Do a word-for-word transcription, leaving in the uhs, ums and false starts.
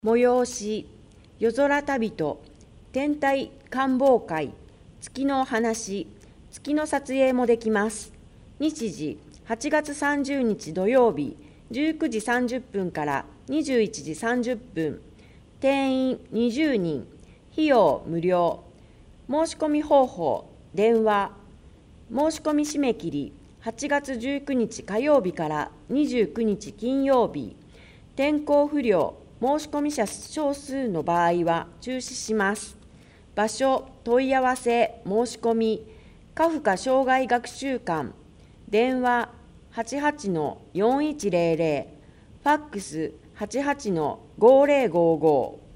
催し、夜空旅人、天体観望会、月のお話、月の撮影もできます。日時、はちがつさんじゅうにち土曜日、じゅうくじさんじゅっぷんからにじゅういちじさんじゅっぷん、定員にじゅうにん、費用無料。申し込み方法、電話。申し込み締め切り、はちがつじゅうくにち火曜日からにじゅうくにち金曜日。天候不良、申し込み者少数の場合は中止します。場所、問い合わせ、申し込み、カフカ障害学習館、電話 はちはちのよんいちゼロゼロ、ファックス はちはちのごぜろごご。